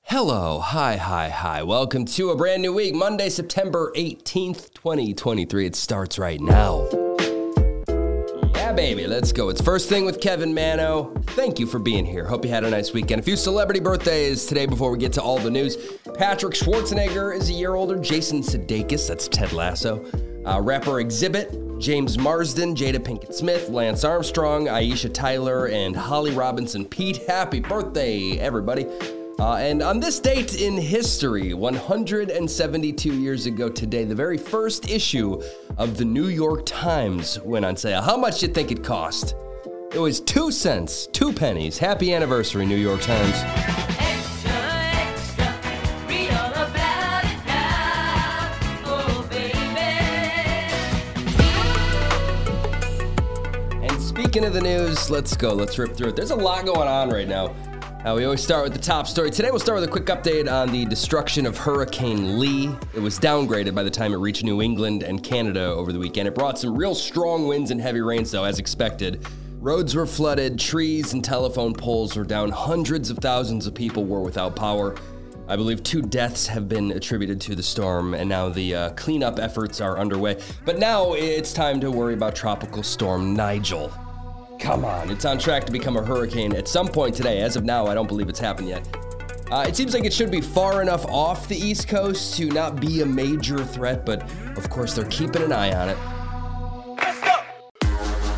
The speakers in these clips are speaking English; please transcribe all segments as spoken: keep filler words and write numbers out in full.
Hello, hi, hi, hi. Welcome to a brand new week, Monday, September eighteenth, twenty twenty-three. It starts right now. Yeah, baby, let's go. It's First Thing with Kevin Mano. Thank you for being here. Hope you had a nice weekend. A few celebrity birthdays today before we get to all the news. Patrick Schwarzenegger is a year older. Jason Sudeikis, that's Ted Lasso. Uh, rapper Exhibit, James Marsden, Jada Pinkett Smith, Lance Armstrong, Aisha Tyler, and Holly Robinson Pete. Happy birthday, everybody. Uh, and on this date in history, one hundred seventy-two years ago today, the very first issue of the New York Times went on sale. How much do you think it cost? It was two cents, two pennies. Happy anniversary, New York Times. Extra, extra, read all about it now, oh baby. And speaking of the news, let's go. Let's rip through it. There's a lot going on right now. Uh, we always start with the top story. Today we'll start with a quick update on the destruction of Hurricane Lee. It was downgraded by the time it reached New England and Canada over the weekend. It brought some real strong winds and heavy rains, though, as expected. Roads were flooded, trees and telephone poles were down, hundreds of thousands of people were without power. I believe two deaths have been attributed to the storm, and now the uh, cleanup efforts are underway. But now it's time to worry about Tropical Storm Nigel. Come on, it's on track to become a hurricane at some point today. As of now, I don't believe it's happened yet. Uh, it seems like it should be far enough off the East Coast to not be a major threat, but of course they're keeping an eye on it. Let's go!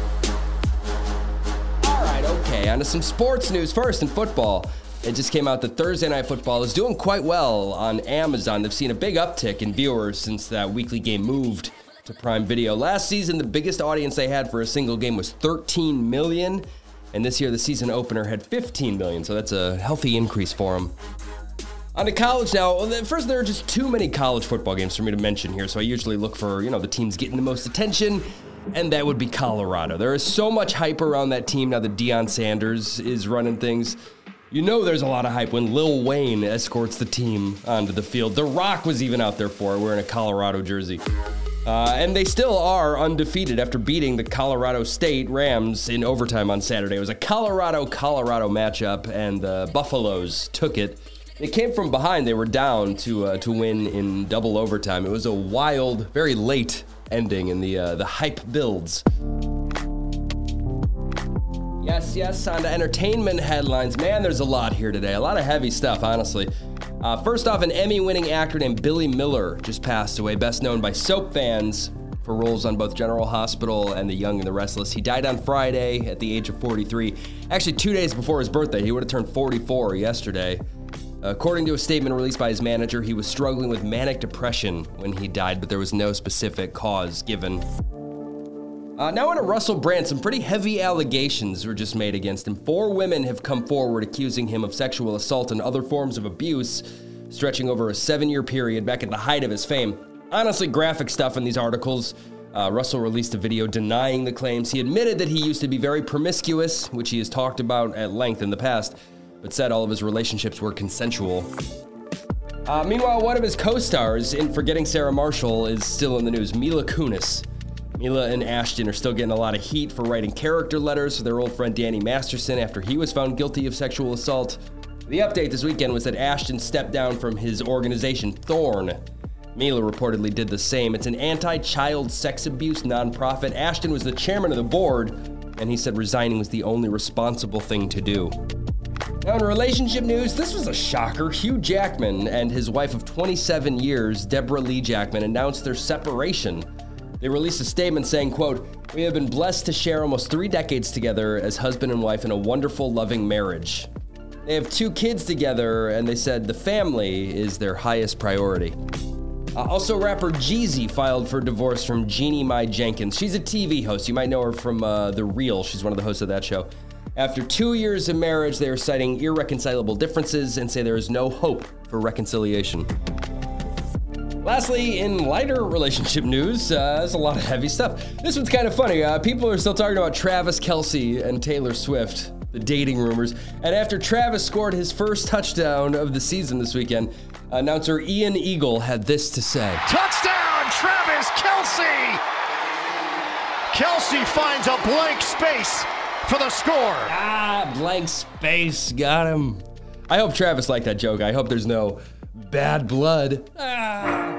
All right, okay, on to some sports news. First, in football, it just came out that Thursday Night Football is doing quite well on Amazon. They've seen a big uptick in viewers since that weekly game moved to Prime Video. Last season, the biggest audience they had for a single game was thirteen million, and this year the season opener had fifteen million, so that's a healthy increase for them. On to college now. First, there are just too many college football games for me to mention here, so I usually look for, you know, the teams getting the most attention, and that would be Colorado. There is so much hype around that team now that Deion Sanders is running things. You know there's a lot of hype when Lil Wayne escorts the team onto the field. The Rock was even out there for it, wearing a Colorado jersey. Uh, and they still are undefeated after beating the Colorado State Rams in overtime on Saturday. It was a Colorado-Colorado matchup, and the Buffaloes took it. They came from behind. They were down to uh, to win in double overtime. It was a wild, very late ending, and the uh, the hype builds. Yes, yes, on to entertainment headlines. Man, there's a lot here today. A lot of heavy stuff, honestly. Uh, first off, an Emmy-winning actor named Billy Miller just passed away, best known by soap fans for roles on both General Hospital and The Young and the Restless. He died on Friday at the age of forty-three. Actually, two days before his birthday. He would have turned forty-four yesterday. According to a statement released by his manager, he was struggling with manic depression when he died, but there was no specific cause given. Uh, now on to Russell Brand, some pretty heavy allegations were just made against him. Four women have come forward accusing him of sexual assault and other forms of abuse, stretching over a seven-year period back at the height of his fame. Honestly, graphic stuff in these articles. Uh, Russell released a video denying the claims. He admitted that he used to be very promiscuous, which he has talked about at length in the past, but said all of his relationships were consensual. Uh, meanwhile, one of his co-stars in Forgetting Sarah Marshall is still in the news, Mila Kunis. Mila and Ashton are still getting a lot of heat for writing character letters to their old friend Danny Masterson after he was found guilty of sexual assault. The update this weekend was that Ashton stepped down from his organization, Thorn. Mila reportedly did the same. It's an anti-child sex abuse nonprofit. Ashton was the chairman of the board, and he said resigning was the only responsible thing to do. Now in relationship news, this was a shocker. Hugh Jackman and his wife of twenty-seven years, Deborah Lee Jackman, announced their separation. They released a statement saying, quote, "We have been blessed to share almost three decades together as husband and wife in a wonderful, loving marriage." They have two kids together, and they said the family is their highest priority. Uh, also, rapper Jeezy filed for divorce from Jeannie Mai Jenkins. She's a T V host. You might know her from uh, The Real. She's one of the hosts of that show. After two years of marriage, they are citing irreconcilable differences and say there is no hope for reconciliation. Lastly, in lighter relationship news, uh, there's a lot of heavy stuff. This one's kind of funny. Uh, people are still talking about Travis Kelce and Taylor Swift, the dating rumors. And after Travis scored his first touchdown of the season this weekend, announcer Ian Eagle had this to say. Touchdown, Travis Kelce! Kelce finds a blank space for the score. Ah, blank space, got him. I hope Travis liked that joke. I hope there's no bad blood. Ah.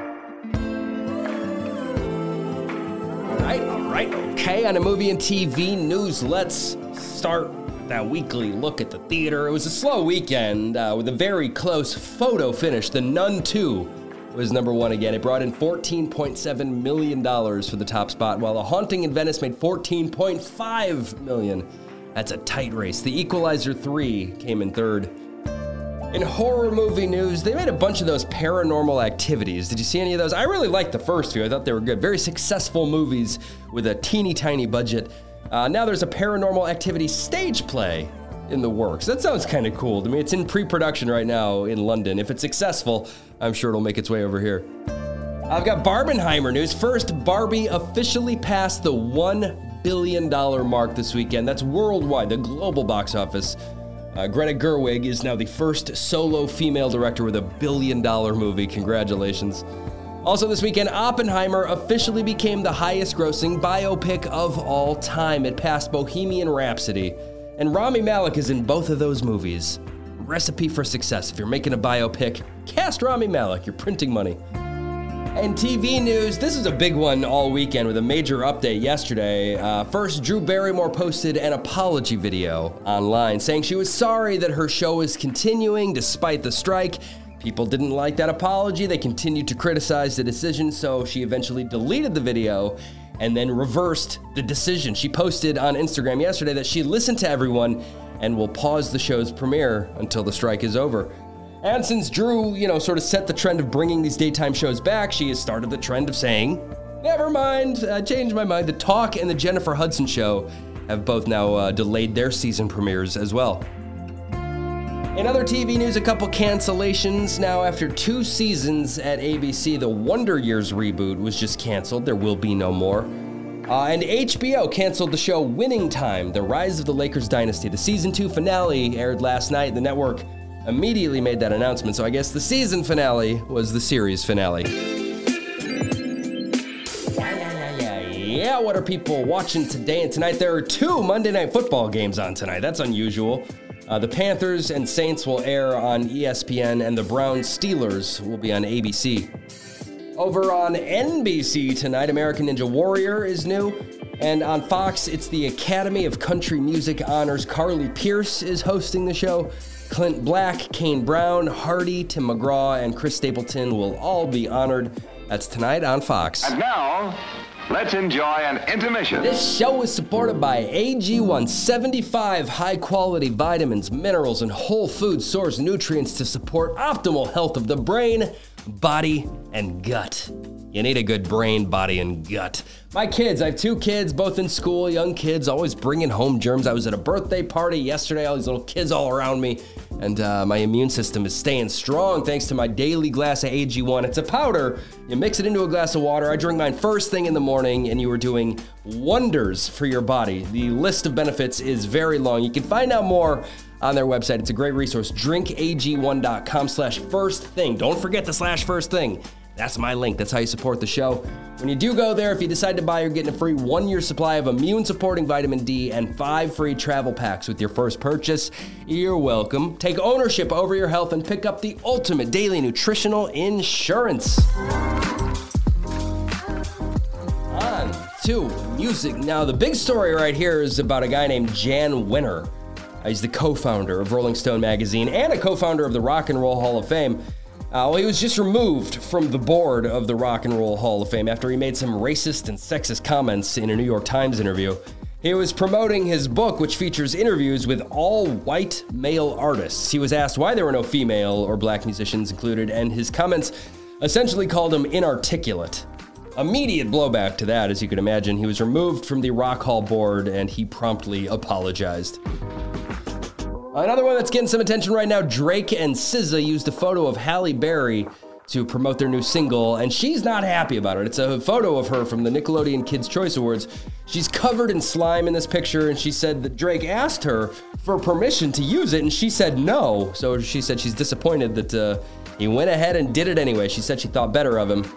All right, all right, okay. On a movie and T V news, let's start that weekly look at the theater. It was a slow weekend uh, with a very close photo finish. The Nun two was number one again. It brought in fourteen point seven million dollars for the top spot, while A Haunting in Venice made fourteen point five million dollars. That's a tight race. The Equalizer three came in third. In horror movie news, they made a bunch of those Paranormal Activities. Did you see any of those? I really liked the first few. I thought they were good. Very successful movies with a teeny tiny budget. Uh, now there's a Paranormal Activity stage play in the works. That sounds kind of cool to me. It's in pre-production right now in London. If it's successful, I'm sure it'll make its way over here. I've got Barbenheimer news. First, Barbie officially passed the one billion dollars mark this weekend. That's worldwide, the global box office. Uh, Greta Gerwig is now the first solo female director with a billion dollar movie. Congratulations. Also this weekend, Oppenheimer officially became the highest grossing biopic of all time. It passed Bohemian Rhapsody. And Rami Malek is in both of those movies. Recipe for success. If you're making a biopic, cast Rami Malek. You're printing money. And T V news, this is a big one all weekend with a major update yesterday. Uh, first, Drew Barrymore posted an apology video online saying she was sorry that her show is continuing despite the strike. People didn't like that apology. They continued to criticize the decision, so she eventually deleted the video and then reversed the decision. She posted on Instagram yesterday that she listened to everyone and will pause the show's premiere until the strike is over. And since Drew, you know, sort of set the trend of bringing these daytime shows back, she has started the trend of saying, never mind, I changed my mind. The Talk and the Jennifer Hudson Show have both now uh, delayed their season premieres as well. In other T V news, a couple cancellations. Now, after two seasons at A B C, the Wonder Years reboot was just canceled. There will be no more. Uh, and H B O canceled the show Winning Time, The Rise of the Lakers Dynasty. The season two finale aired last night. The network immediately made that announcement, so I guess the season finale was the series finale. Yeah, yeah, yeah, yeah. What are people watching today and tonight? There are two Monday Night Football games on tonight. That's unusual. Uh, the Panthers and Saints will air on E S P N, and the Browns Steelers will be on A B C. Over on N B C tonight, American Ninja Warrior is new. And on Fox, it's the Academy of Country Music Honors. Carly Pierce is hosting the show. Clint Black, Kane Brown, Hardy, Tim McGraw, and Chris Stapleton will all be honored. That's tonight on Fox. And now, let's enjoy an intermission. This show is supported by A G one seventy-five high-quality vitamins, minerals, and whole food source nutrients to support optimal health of the brain, body, and gut. You need a good brain, body, and gut. My kids, I have two kids, both in school, young kids, always bringing home germs. I was at a birthday party yesterday, all these little kids all around me, and uh, my immune system is staying strong thanks to my daily glass of A G one. It's a powder. You mix it into a glass of water. I drink mine first thing in the morning, and you are doing wonders for your body. The list of benefits is very long. You can find out more on their website. It's a great resource, drink A G one dot com slash first thing. Don't forget the slash first thing. That's my link. That's how you support the show. When you do go there, if you decide to buy, you're getting a free one-year supply of immune-supporting vitamin D and five free travel packs with your first purchase. You're welcome. Take ownership over your health and pick up the ultimate daily nutritional insurance. On to music. Now, the big story right here is about a guy named Jan Wenner. He's the co-founder of Rolling Stone magazine and a co-founder of the Rock and Roll Hall of Fame. Uh, well, he was just removed from the board of the Rock and Roll Hall of Fame after he made some racist and sexist comments in a New York Times interview. He was promoting his book, which features interviews with all white male artists. He was asked why there were no female or black musicians included, and his comments essentially called him inarticulate. Immediate blowback to that, as you can imagine. He was removed from the Rock Hall board, and he promptly apologized. Another one that's getting some attention right now, Drake and S Z A used a photo of Halle Berry to promote their new single, and she's not happy about it. It's a photo of her from the Nickelodeon Kids' Choice Awards. She's covered in slime in this picture, and she said that Drake asked her for permission to use it, and she said no. So she said she's disappointed that uh, he went ahead and did it anyway. She said she thought better of him.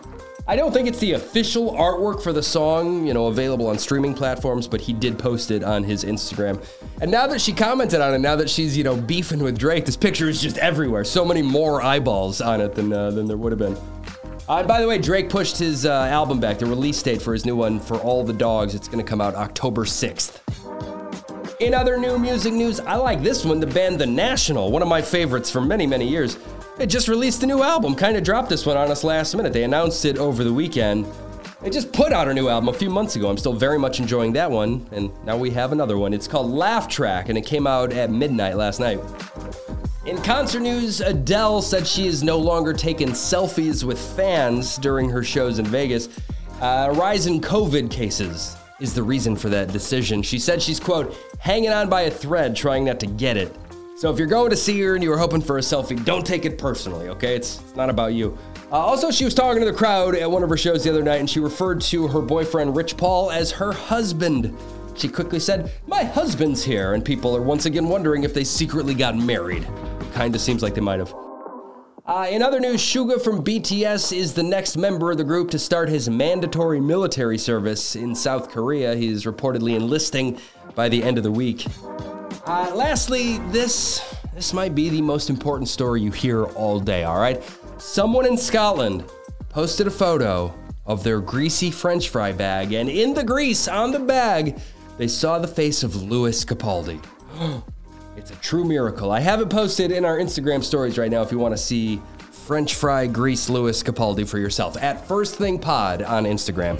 I don't think it's the official artwork for the song, you know, available on streaming platforms, but he did post it on his Instagram. And now that she commented on it, now that she's, you know, beefing with Drake, this picture is just everywhere. So many more eyeballs on it than uh, than there would have been. Uh, and by the way, Drake pushed his uh, album back, the release date for his new one, For All the Dogs. It's going to come out October sixth. In other new music news, I like this one, the band The National, one of my favorites for many, many years. They just released a new album, kind of dropped this one on us last minute. They announced it over the weekend. They just put out a new album a few months ago. I'm still very much enjoying that one, and now we have another one. It's called Laugh Track, and it came out at midnight last night. In concert news, Adele said she is no longer taking selfies with fans during her shows in Vegas. Uh, a rise in COVID cases is the reason for that decision. She said she's, quote, hanging on by a thread, trying not to get it. So if you're going to see her and you were hoping for a selfie, don't take it personally, okay? It's, it's not about you. Uh, also, she was talking to the crowd at one of her shows the other night, and she referred to her boyfriend, Rich Paul, as her husband. She quickly said, my husband's here, and people are once again wondering if they secretly got married. Kinda seems like they might have. Uh, in other news, Suga from B T S is the next member of the group to start his mandatory military service in South Korea. He is reportedly enlisting by the end of the week. Uh, lastly, this this might be the most important story you hear all day, all right? Someone in Scotland posted a photo of their greasy French fry bag, and in the grease on the bag, they saw the face of Lewis Capaldi. It's a true miracle. I have it posted in our Instagram stories right now if you want to see French fry grease Lewis Capaldi for yourself at First Thing Pod on Instagram.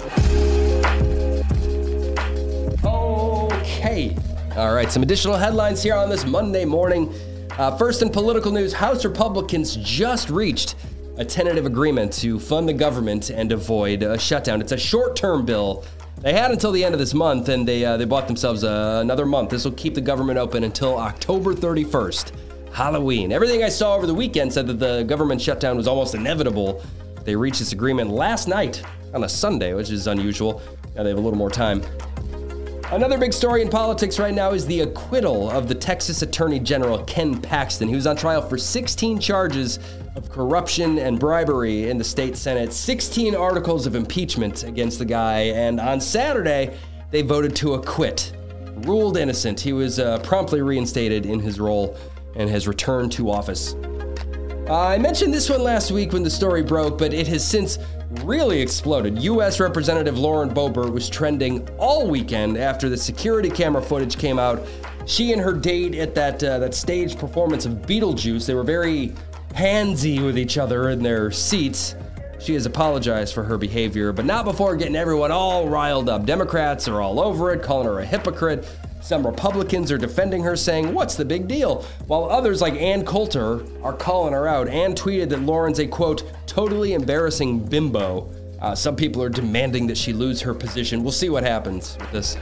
Okay. All right, some additional headlines here on this Monday morning. Uh, first, in political news, House Republicans just reached a tentative agreement to fund the government and avoid a shutdown. It's a short-term bill. They had until the end of this month, and they uh, they bought themselves uh, another month. This will keep the government open until October thirty-first, Halloween. Everything I saw over the weekend said that the government shutdown was almost inevitable. They reached this agreement last night on a Sunday, which is unusual. Now they have a little more time. Another big story in politics right now is the acquittal of the Texas Attorney General, Ken Paxton. He was on trial for sixteen charges of corruption and bribery in the state Senate, sixteen articles of impeachment against the guy, and on Saturday, they voted to acquit. Ruled innocent. He was uh, promptly reinstated in his role and has returned to office. Uh, I mentioned this one last week when the story broke, but it has since really exploded. U S Representative Lauren Boebert was trending all weekend after the security camera footage came out. She and her date at that uh, that staged performance of Beetlejuice, they were very handsy with each other in their seats. She has apologized for her behavior, but not before getting everyone all riled up. Democrats are all over it, calling her a hypocrite. Some Republicans are defending her, saying, what's the big deal? While others like Ann Coulter are calling her out. Ann tweeted that Lauren's a, quote, totally embarrassing bimbo. Uh, some people are demanding that she lose her position. We'll see what happens with this.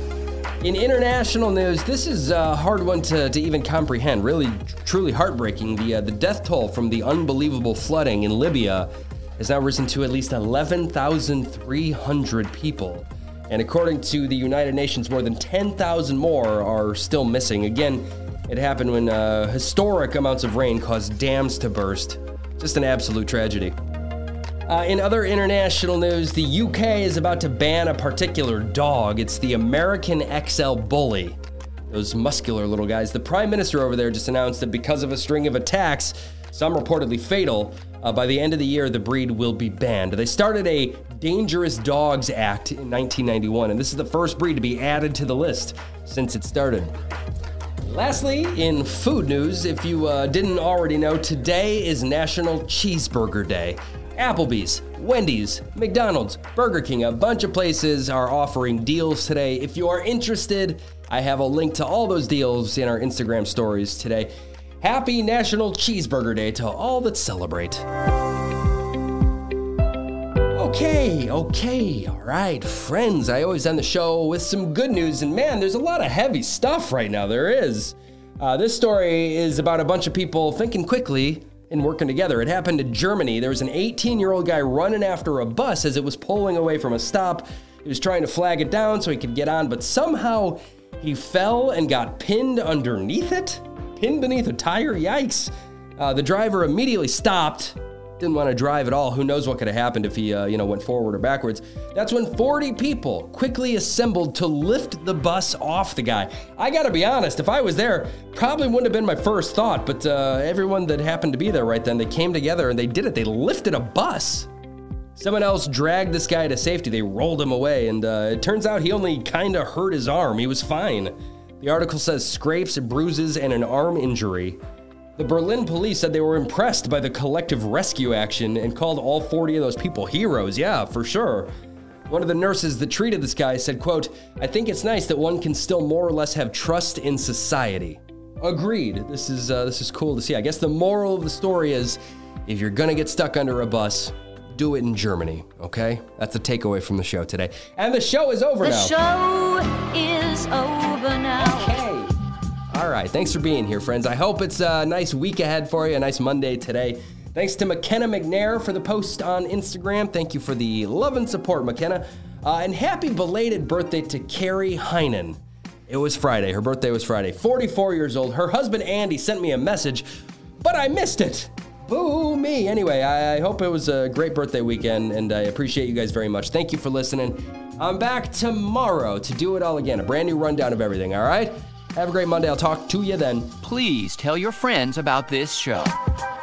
In international news, this is a hard one to, to even comprehend. Really, truly heartbreaking. The, uh, the death toll from the unbelievable flooding in Libya has now risen to at least eleven thousand three hundred people. And according to the United Nations, more than ten thousand more are still missing. Again, it happened when uh, historic amounts of rain caused dams to burst. Just an absolute tragedy. Uh, in other international news, the U K is about to ban a particular dog. It's the American X L Bully. Those muscular little guys. The Prime Minister over there just announced that because of a string of attacks, some reportedly fatal, uh, by the end of the year, the breed will be banned. They started a Dangerous Dogs Act in nineteen ninety-one, and this is the first breed to be added to the list since it started. Lastly, in food news, if you uh, didn't already know, today is National Cheeseburger Day. Applebee's, Wendy's, McDonald's, Burger King, a bunch of places are offering deals today. If you are interested, I have a link to all those deals in our Instagram stories today. Happy National Cheeseburger Day to all that celebrate. Okay, okay, all right, friends, I always end the show with some good news, and man, there's a lot of heavy stuff right now, there is. Uh, this story is about a bunch of people thinking quickly and working together. It happened in Germany. There was an eighteen-year-old guy running after a bus as it was pulling away from a stop. He was trying to flag it down so he could get on, but somehow he fell and got pinned underneath it? Pinned beneath a tire? Yikes. Uh, the driver immediately stopped, didn't want to drive at all. Who knows what could have happened if he, uh, you know, went forward or backwards. That's when forty people quickly assembled to lift the bus off the guy. I gotta be honest, if I was there, probably wouldn't have been my first thought, but uh, everyone that happened to be there right then, they came together and they did it. They lifted a bus. Someone else dragged this guy to safety. They rolled him away, and uh, it turns out he only kind of hurt his arm. He was fine. The article says scrapes, bruises, and an arm injury. The Berlin police said they were impressed by the collective rescue action and called all forty of those people heroes. Yeah, for sure. One of the nurses that treated this guy said, quote, "I think it's nice that one can still more or less have trust in society." Agreed. This is uh, this is cool to see. I guess the moral of the story is, if you're gonna get stuck under a bus, do it in Germany, okay? That's the takeaway from the show today. And the show is over The now. show is over now. Okay. All right, thanks for being here, friends. I hope it's a nice week ahead for you, a nice Monday today. Thanks to McKenna McNair for the post on Instagram. Thank you for the love and support, McKenna. Uh, and happy belated birthday to Carrie Heinen. It was Friday. Her birthday was Friday. forty-four years old. Her husband, Andy, sent me a message, but I missed it. Boo me. Anyway, I hope it was a great birthday weekend, and I appreciate you guys very much. Thank you for listening. I'm back tomorrow to do it all again, a brand new rundown of everything, all right? Have a great Monday. I'll talk to you then. Please tell your friends about this show.